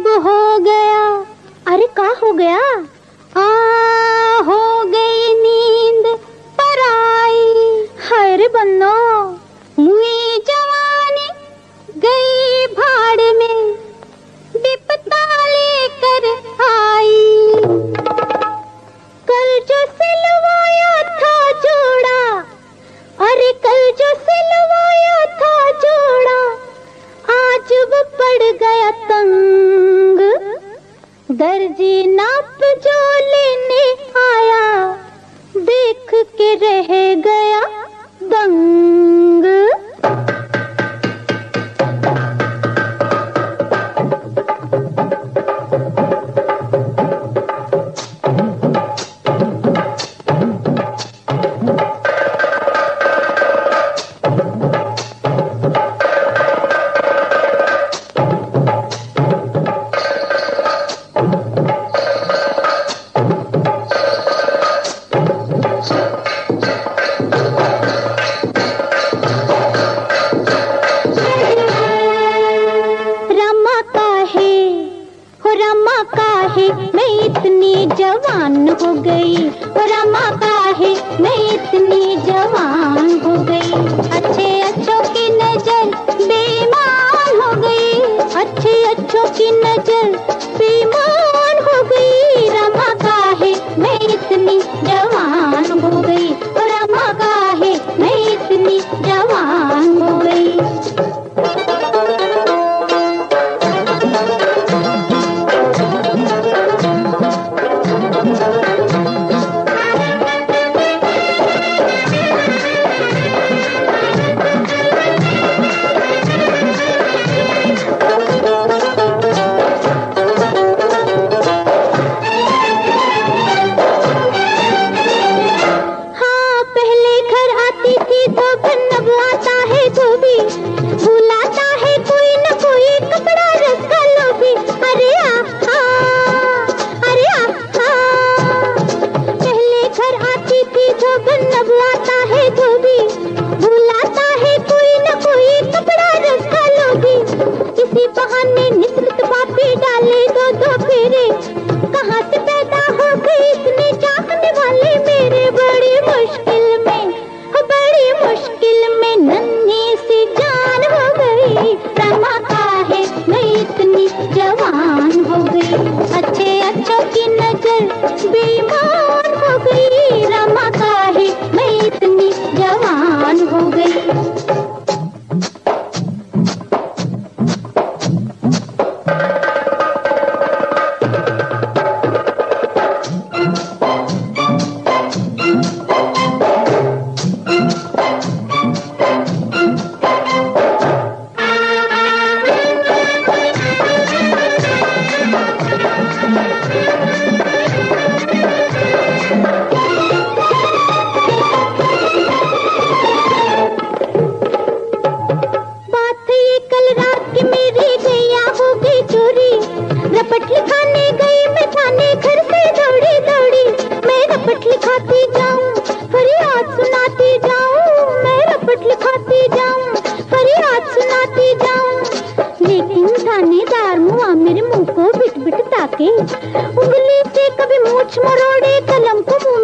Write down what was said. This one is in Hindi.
हो गया। अरे का हो गया? हो गई नींद पर आई। हाय रे बन्नो, हुई जवानी गई भाड़ में, विपता लेकर आई। कल जो सिलवाया था जोड़ा, अरे कल जो सिलवाया था जोड़ा, आज वो पड़ गया तंग। दर्जी नाप जो लेने आया, देख के रह गया दंग। मैं इतनी जवान हो गई, रमा काहे मैं इतनी जवान हो गई। अच्छे अच्छों की नजर बेईमान हो गई, अच्छे अच्छों की नजर बेईमान हो गई। रमा काहे मैं इतनी जवान हो गई, रमा काहे मैं इतनी जवान हो गई। अच्छे अच्छों की नजर बेईमान हो गई, रमा काहे मैं इतनी जवान हो गई। मेरे मुंह को बिट बिट ताके, उंगली से कभी मूछ मरोड़े, कलम को